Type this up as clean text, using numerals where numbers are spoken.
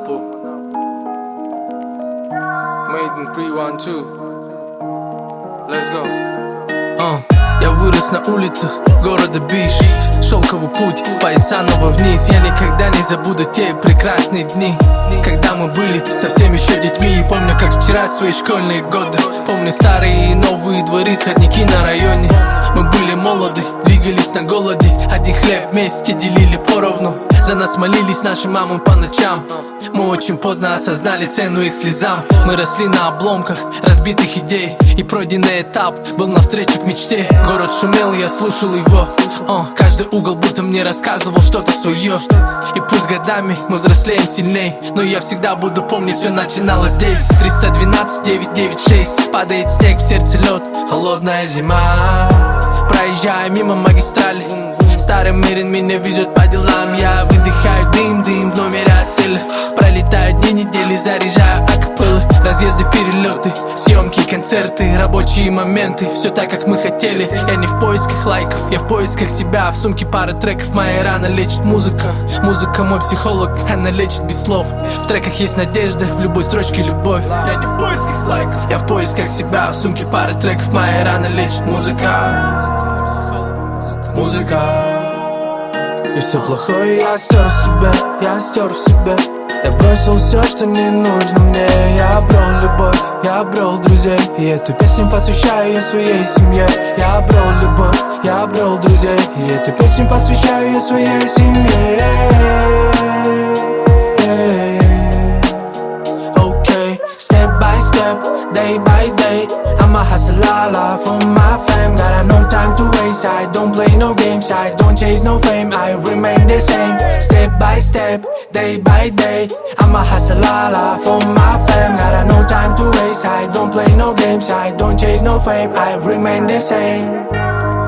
Анапу. Made in pre-1-2. Let's go. Я вырос на улицах города Биш. Шелковый путь по Исаново вниз. Я никогда не забуду те прекрасные дни, когда мы были совсем еще детьми. И помню, как вчера свои школьные годы. Помню старые и новые дворы, сходники на районе. Мы были молоды, двигались на голоде. Один хлеб вместе делили поровну. За нас молились наши мамы по ночам. Мы очень поздно осознали цену их слезам. Мы росли на обломках разбитых идей, и пройденный этап был навстречу к мечте. Город шумел, я слушал его. Каждый угол будто мне рассказывал что-то свое. И пусть годами мы взрослеем сильней, но я всегда буду помнить, все начиналось здесь. 312 996. Падает снег, в сердце лед, холодная зима. Проезжая мимо магистрали, старый Мерин меня везет по делам. Я выдыхаю дым в номере отеля. Пролетают дни, недели, заряжаю акапеллы. Разъезды, перелеты, съемки, концерты, рабочие моменты. Все так, как мы хотели. Я не в поисках лайков, я в поисках себя. В сумке пара треков, моя рана лечит музыка. Музыка мой психолог, она лечит без слов. В треках есть надежда, в любой строчке любовь. Я не в поисках лайков, я в поисках себя. В сумке пара треков, моя рана лечит музыка. И все плохое я стер в себе, я стер в себе. Я бросил все, что не нужно мне. Я обрел любовь, я обрел друзей. И эту песню посвящаю я своей семье. Я обрел любовь, я обрел друзей. И эту песню посвящаю я своей семье. Okay, step by step, day by day, I'ma hustle all for my fam. Got no time to waste, I don't play no games, I don't chase no fame, I remain the same. Step by step, day by day, I'ma hustle all for my fam. Got no time to waste, I don't play no games, I don't chase no fame, I remain the same.